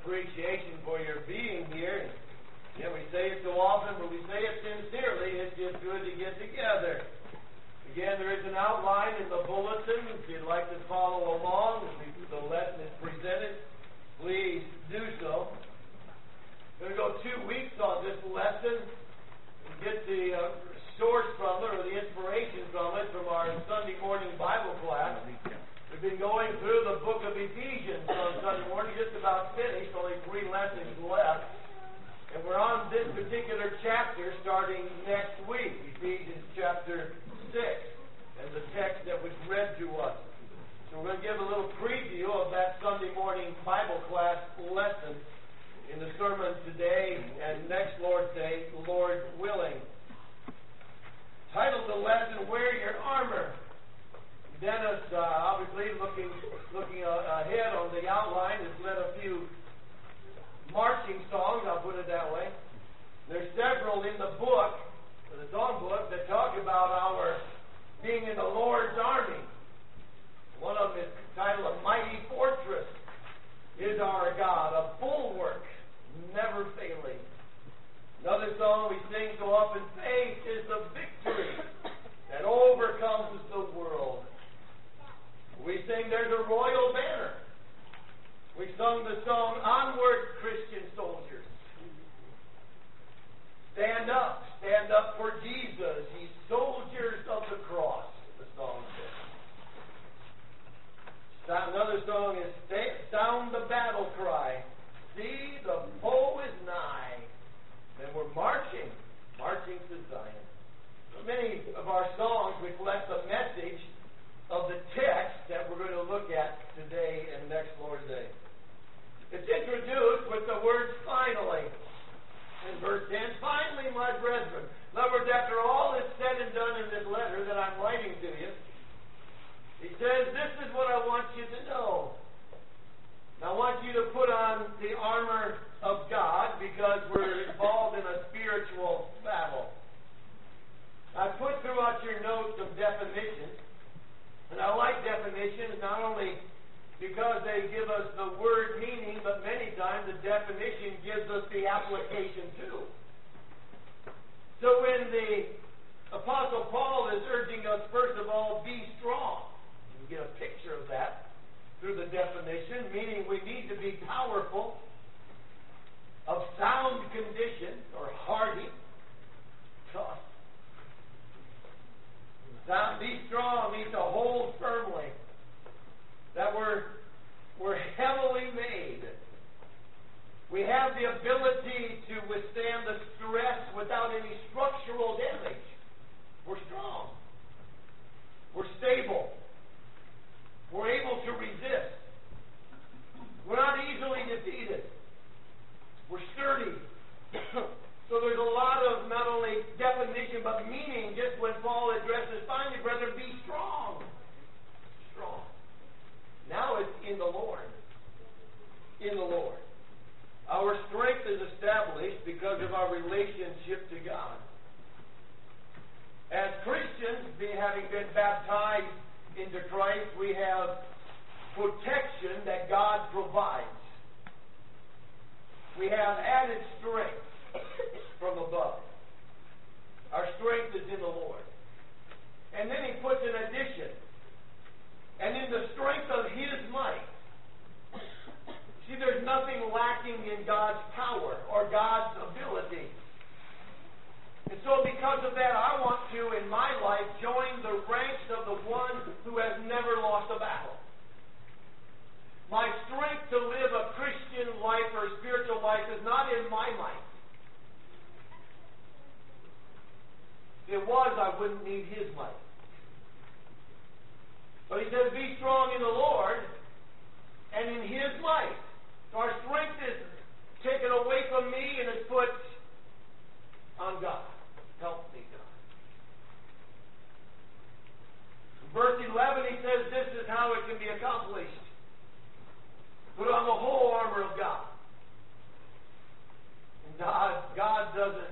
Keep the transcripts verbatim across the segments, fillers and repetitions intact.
appreciation for your being here. Yeah, we say it so often, but we say it sincerely. It's just good to get together. Again, there is an outline in the bulletin. If you'd like to follow along as the lesson is presented, please do so. We're going to go two weeks on this lesson and get the uh, source from it, or the inspiration from it, from our Sunday morning Bible class. We've been going through the book of Ephesians on Sunday morning, just about finished, only three lessons left. And we're on this particular chapter starting next week, Ephesians chapter six, and the text that was read to us. So we're going to give a little preview of that Sunday morning Bible class lesson in the sermon today and next Lord's Day, Lord willing. Titled the lesson, Wear Your Armor. Dennis, uh, obviously looking looking uh, ahead on the outline, has led a few marching songs, I'll put it that way. There's several in the book, the song book, that talk about our being in the Lord's army. One of them is titled, A Mighty Fortress is Our God, a bulwark, never failing. Another song we sing so often, Faith is the victory that overcomes the world. We sing, There's a Royal Banner. We sung the song, Onward, Christian Soldiers. Stand up, stand up for Jesus, ye soldiers of the cross, the song says. Another song is, Sound the battle cry. See, the foe is nigh. Then we're marching, marching to Zion. So many of our songs reflect the message of the text that we're going to look at today and next Lord's Day. It's introduced with the words finally. In verse ten, finally, my brethren. In other words, after all is said and done in this letter that I'm writing to you, he says, this is what I want you to know. I want you to put on the armor of God because we're involved in a spiritual battle. I put throughout your notes some definitions. And I like definitions not only because they give us the word meaning, but many times the definition gives us the application too. So when the Apostle Paul is urging us, first of all, be strong. You get a picture of that through the definition, meaning we need to be powerful, of sound condition, or hardy, tough. Sound, be strong means to hold firmly. That we're, we're heavily made. We have the ability to withstand the stress without any structural damage. We're strong. We're stable. We're able to resist. We're not easily defeated. We're sturdy. So there's a lot of not only definition but meaning just when Paul addresses, finally, brethren, be strong. Strong. Now it's in the Lord. In the Lord. Our strength is established because of our relationship to God. As Christians, having been baptized into Christ, we have protection that God provides. We have added strength from above. Our strength is in the Lord. And then he puts an addition. And in the strength of his might. See, there's nothing lacking in God's power or God's ability. And so because of that, I want to, in my life, join the ranks of the one who has never lost a battle. My strength to live a Christian life or spiritual life is not in my might. If it was, I wouldn't need his might. But he says, be strong in the Lord and in his might. So our strength is taken away from me and is put on God. Help me, God. In verse eleven, he says, this is how it can be accomplished. Put on the whole armor of God. And God, God doesn't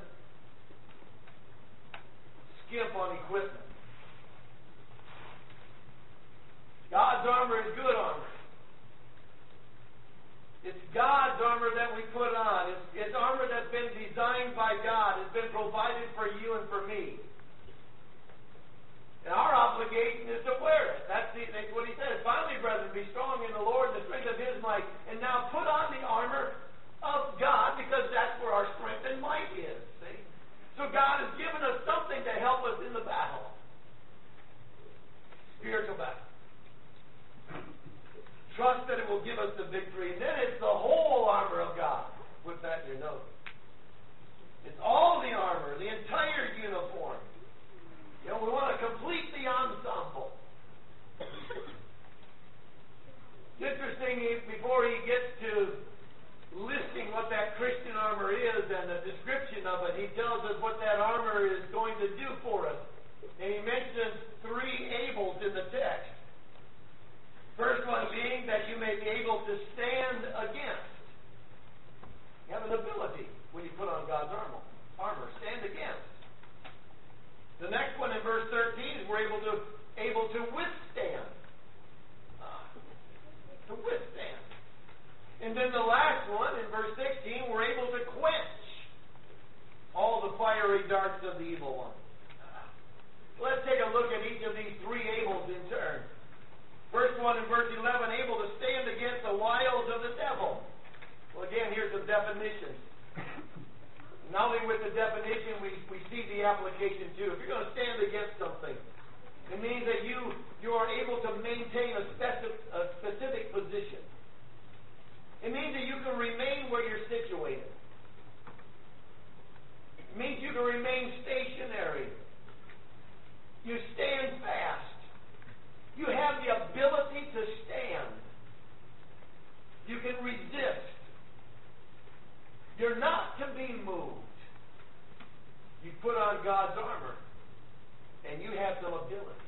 skimp on equipment. God's armor is will give us the victory. And then it's the whole armor of God. Put that in your notes. It's all the armor, the entire uniform. You know, we want to complete the ensemble. It's interesting, before he gets to listing what that Christian armor is and the description of it, he tells us what that armor is going to do for us. And he mentions three ables in the text. First one being that you may be able to stand against. You have an ability when you put on God's armor. Armor, stand against. The next one in verse thirteen is we're able to able to withstand. Uh, to withstand. And then the last one in verse sixteen, we're able to quench all the fiery darts of the evil one. Uh, let's take a look at each of these three ables in turn. First one in verse eleven, able to stand against the wiles of the devil. Well, again, here's some definitions. Not only with the definition, we, we see the application too. If you're going to stand against something, it means that you, you are able to maintain a specific, a specific position. It means that you can remain where you're situated. It means you can remain stationary. You stand fast. You have the ability to stand. You can resist. You're not to be moved. You put on God's armor, and you have some ability.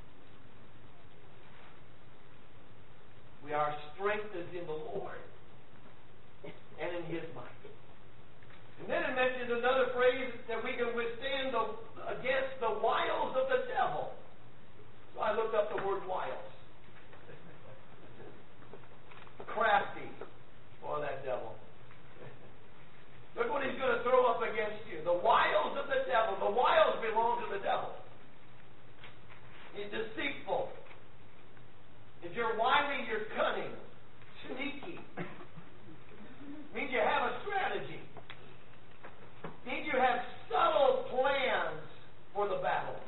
We are strengthened in the Lord and in His might. And then it mentions another phrase that we can withstand the, against the wiles of the devil. So I looked up the word wiles. Crafty. Oh, that devil. Look what he's going to throw up against you. The wiles of the devil. The wiles belong to the devil. He's deceitful. If you're wily, you're cunning. Sneaky. Means you have a strategy. Means you have subtle plans for the battle.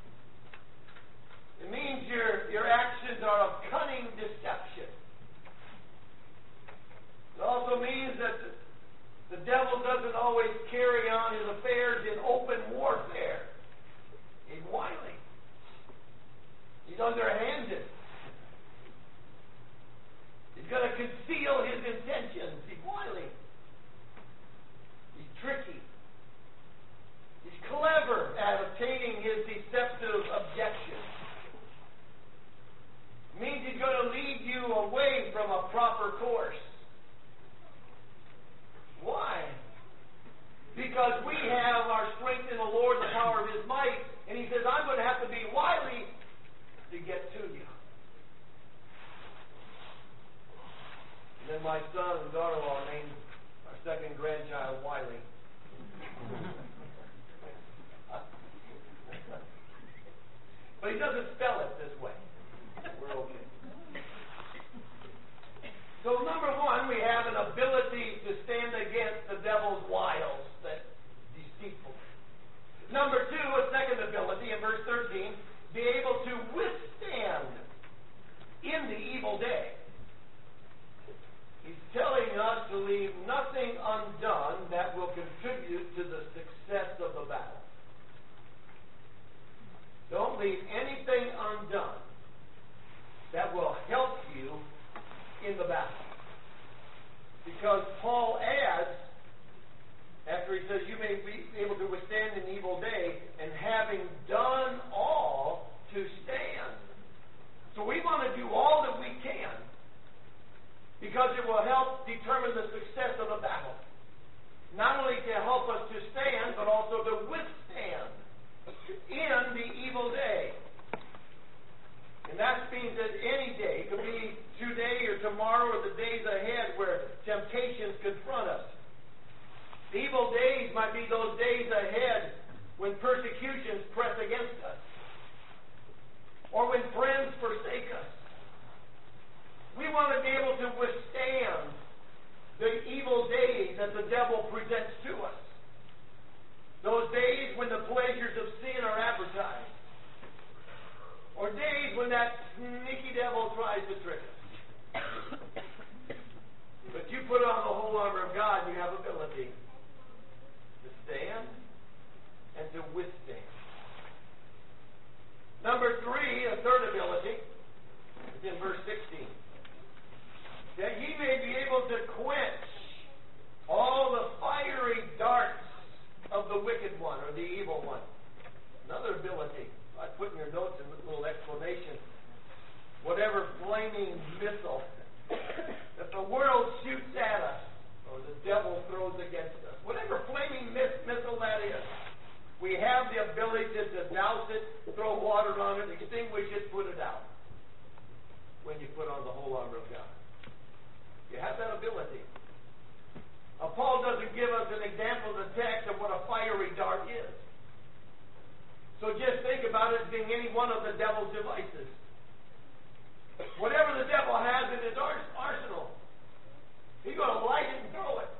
It means your, your actions are of cunning deception. It also means that the, the devil doesn't always carry on his affairs in open warfare. He's wily. He's underhanded. He's going to conceal his intentions. He's wily. He's tricky. He's clever at obtaining his deceptive objections. It means he's going to lead you away from a proper course. Why? Because we have our strength in the Lord, the power of His might, and He says, I'm going to have to be wily to get to you. And then my son and daughter-in-law named our second grandchild Wiley. But he doesn't spell it this way. We're okay. So number one, we have an ability to stand against the devil's wiles, that deceitful. Number two, a second ability in verse thirteen, be able to withstand in the evil day. He's telling us to leave nothing undone that will contribute to the success of the battle. Don't leave anything undone that will help you in the battle. Because Paul adds, after he says, you may be able to withstand an evil day, and having done all, to stand. So we want to do all that we can, because it will help determine the success of the battle. Not only to help us to stand, but also to withstand in the evil day. And that means that any day, it could be today or tomorrow or the days ahead where temptations confront us. The evil days might be those days ahead when persecutions press against us, or when friends forsake us. We want to be able to withstand the evil days that the devil presents to us. Those days when the pleasures of sin are advertised. Or days when that sneaky devil tries to trick us. quench all the fiery darts of the wicked one or the evil one. Another ability. I put in your notes a little explanation. Whatever flaming missile that the world shoots at us or the devil throws against us, whatever flaming miss- missile that is, we have the ability to douse it, throw water on it, extinguish it, put it out when you put on the whole armor of God. You have that ability. Now, Paul doesn't give us an example in the text of what a fiery dart is. So just think about it as being any one of the devil's devices. Whatever the devil has in his arsenal, he's going to light it and throw it.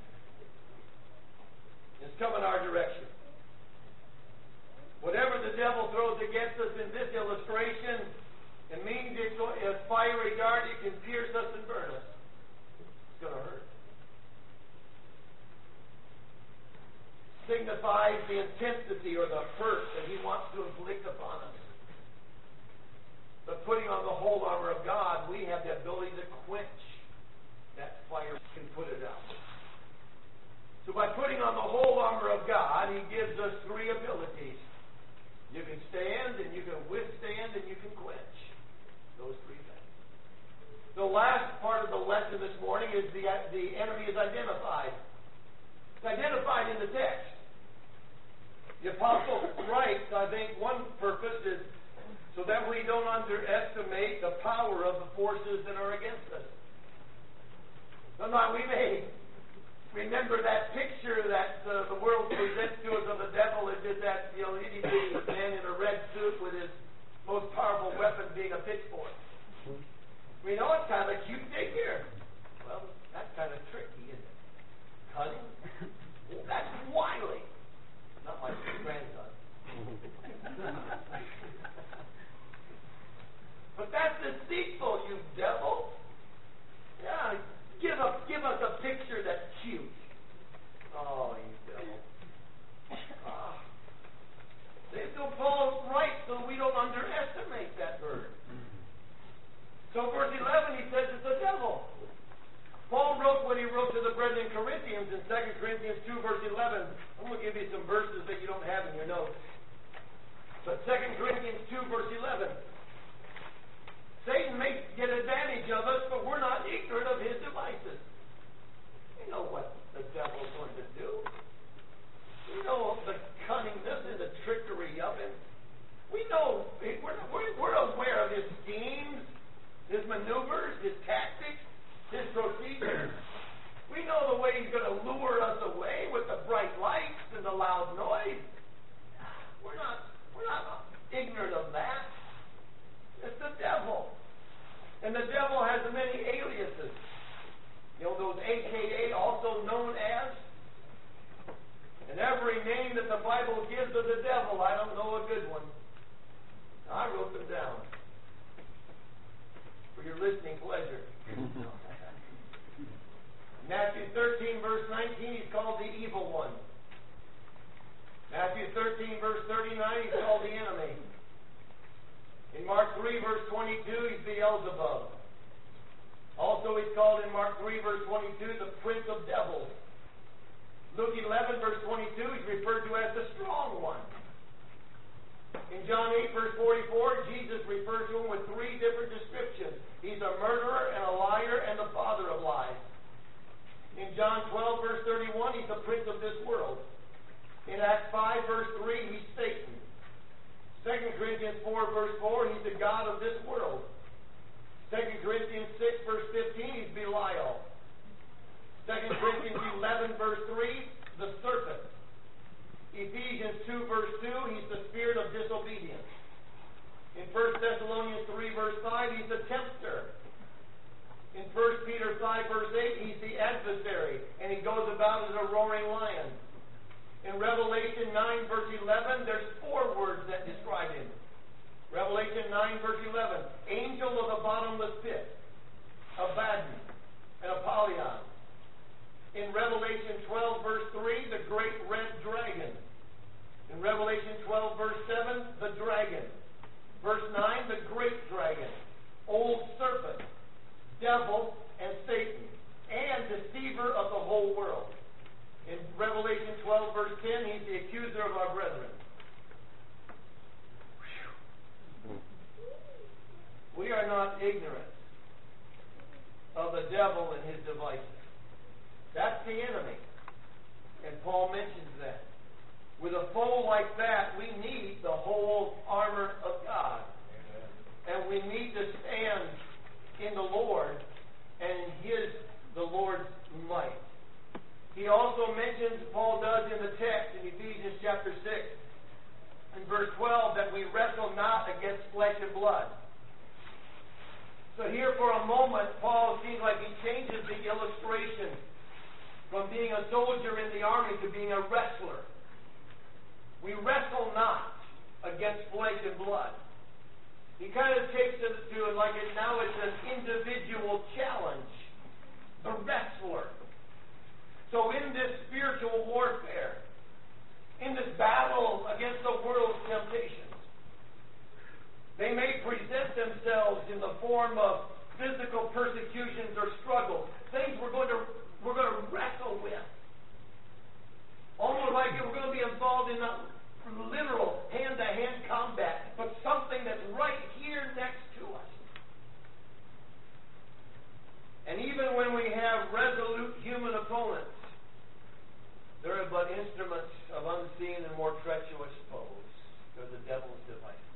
It's coming our direction. Whatever the devil throws against us in this illustration, it means it's a fiery dart. It can pierce us and burn us. It's going to hurt. Signifies the intensity or the hurt that he wants to inflict upon us. But putting on the whole armor of God, we have the ability to quench that fire and put it out. So by putting on the whole armor of God, he gives us three abilities. You can stand, and you can withstand, and you can quench. Those three things. The last part of the lesson this morning is the, the enemy is identified. It's identified in the text. The apostle writes, I think one purpose is so that we don't underestimate the power of the forces that are against us. Sometimes we may remember that picture that uh, the world presents to us of the devil as just that, you know, itty bitty man in a red suit with his most powerful weapon being a pitchfork. We know it's kind of a cute figure. Well, that's kind of tricky, isn't it? Cunning. That's wily. Not my grandson. But that's deceitful, you devil. Yeah, give us, give us a picture that's cute. Oh, you devil. Ah. So Paul writes so we don't underestimate that bird. So verse eleven, he says it's the devil. Paul wrote what he wrote to the brethren in Corinthians in Second Corinthians two, verse eleven. I'm going to give you some verses that you don't have in your notes. But Second Corinthians two, verse eleven. Satan may get advantage of us, but we're not ignorant of his devices. We know what the devil's going to do. We know the cunningness and the trickery of him. We know, we're, we're, we're aware of his schemes, his maneuvers, his tactics, his procedures. We know the way he's going to lure us away with the bright lights and the loud noise. We're not, we're not ignorant of that. It's the devil. And the devil has many aliases. You know, those A K A, also known as. And every name that the Bible gives of the devil, I don't know a good one. I wrote them down for your listening pleasure. Matthew thirteen, verse nineteen, he's called the evil one. Matthew thirteen, verse thirty-nine, he's called the enemy. In Mark three, verse twenty-two, he's Beelzebub. Also, he's called in Mark three, verse twenty-two, the prince of devils. Luke eleven, verse twenty-two, he's referred to as the strong one. In John eight, verse forty-four, Jesus refers to him with three different descriptions. He's a murderer and a liar and the father of lies. In John twelve, verse thirty-one, he's the prince of this world. In Acts five, verse three, he's Satan. Second Corinthians four, verse four, he's the god of this world. Second Corinthians six, verse fifteen, he's Belial. Second Corinthians eleven, verse three, the serpent. Ephesians two, verse two, he's the spirit of disobedience. In First Thessalonians three, verse five, he's the tempter. In First Peter five, verse eight, he's the adversary, and he goes about as a roaring lion. In Revelation nine, verse eleven, there's four words that describe him. Revelation nine, verse eleven, angel of the bottomless pit, Abaddon, and Apollyon. In Revelation twelve, verse three, the great red dragon. In Revelation twelve, verse seven, the dragon. Verse nine, the great dragon, old serpent, devil, and Satan. And and deceiver of the whole world. In Revelation twelve, verse ten, he's the accuser of our brethren. We are not ignorant of the devil and his devices. That's the enemy. And Paul mentions that. With a foe like that, we need the whole armor of God. Amen. And we need to stand in the Lord and in His, the Lord's might. He also mentions, Paul does in the text in Ephesians chapter six, in verse twelve, that we wrestle not against flesh and blood. So here for a moment, Paul seems like he changes the illustration from being a soldier in the army to being a wrestler. We wrestle not against flesh and blood. He kind of takes it to it like it now it's an individual challenge. The wrestler. So in this spiritual warfare, in this battle against the world's temptations, they may present themselves in the form of physical persecutions or struggles, things we're going to we're going to wrestle with. Almost like we're going to be involved in a literal hand-to-hand combat, but something that's right here next to us. And even when we have resolute human opponents, they are but instruments of unseen and more treacherous foes. They're the devil's devices.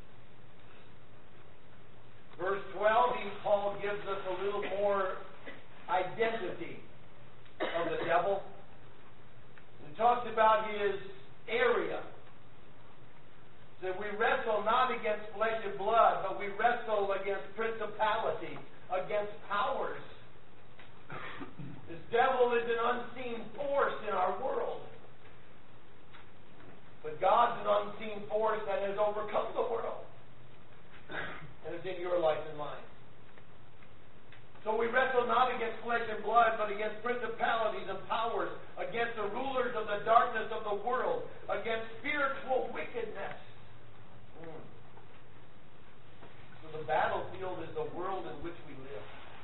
Verse twelve, Paul gives us a little more identity of the devil. He talks about his area. That we wrestle not against flesh and blood, but we wrestle against principalities, against powers. This devil is an unseen force in our world. But God's an unseen force that has overcome the world. And is in your life and mine. So we wrestle not against flesh and blood, but against principalities and powers, against the rulers of the darkness of the world, against spiritual wickedness. Mm. So the battlefield is the world in which we live.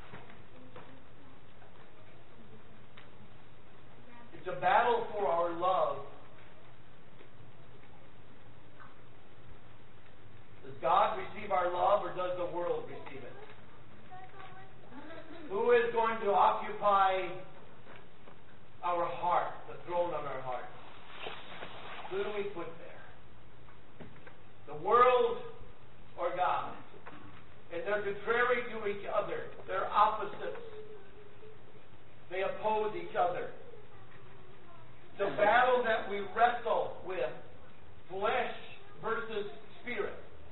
It's a battle for our love. Does God receive our love, or does the world receive it? Who is going to occupy our heart, the throne on our heart? Who do we put there? The world or God? And they're contrary to each other. They're opposites. They oppose each other. The battle that we wrestle with, flesh versus spirit.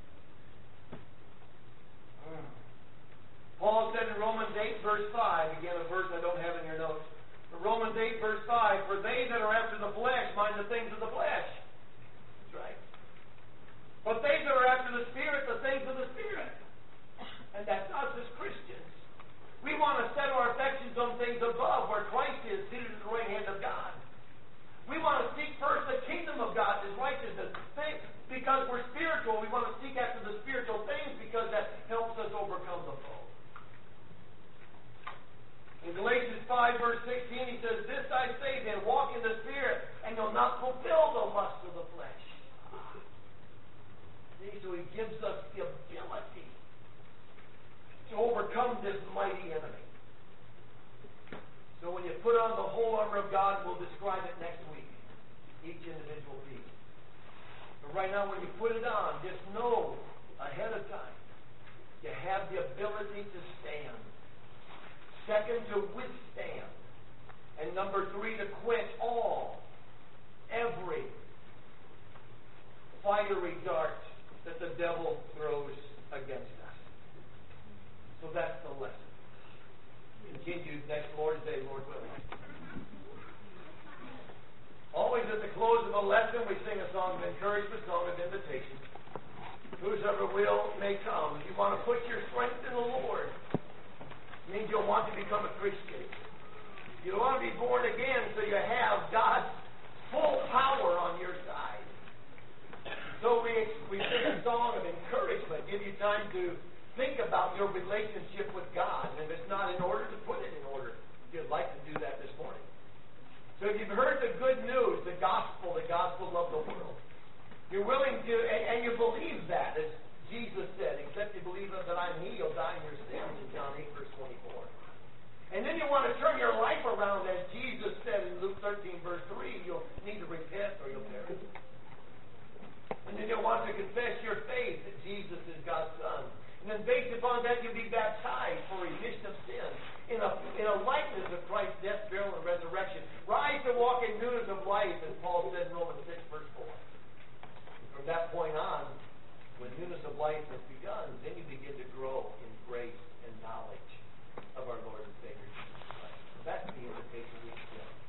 Mm. Paul said in Romans eight, verse five, again a verse I don't have in your notes, but Romans eight, verse five, for they that are after the flesh mind the things of the flesh. That's right. But they that are after the Spirit, the things of the Spirit. And that's us as Christians. We want to set our affections on things above, where Christ is seated at the right hand of God. We want to seek first the kingdom of God, His righteousness. Because we're spiritual, we want to seek after the spiritual things because that helps us overcome the foe. In Galatians five, verse sixteen, he says, this I say then, walk in the Spirit, and you'll not fulfill the lust of the flesh. See, so he gives us the ability to overcome this mighty enemy. So when you put on the whole armor of God, we'll describe it next week, each individual piece. But right now, when you put it on, just know ahead of time, you have the ability to stand. Second, to withstand. And number three, to quench all, every fiery dart that the devil throws against us. So that's the lesson. Continue next Lord's Day, Lord willing. Always at the close of a lesson, we sing a song of encouragement, a song of invitation. Whosoever will may come. If you want to put your strength in the Lord, it means you'll want to become a Christian. You want to be born again so you have God's full power on your side. So we, we sing a song of encouragement, give you time to think about your relationship with God. And if it's not in order, to put it in order. If you'd like to do that gospel of the world. You're willing to, and, and you believe that, as Jesus said, except you believe that I'm He, you'll die in your sins, in John eight, verse twenty-four. And then you want to turn your life around, as Jesus said in Luke thirteen, verse three, you'll need to repent or you'll perish. And then you'll want to confess your faith that Jesus is God's Son. And then based upon that, you'll be baptized for remission of sins in a, in a likeness of Christ's death, burial, and resurrection. Rise to walk in newness of life, as Paul said in Romans six, verse four. And from that point on, when newness of life has begun, then you begin to grow in grace and knowledge of our Lord and Savior Jesus Christ. That's the invitation we extend.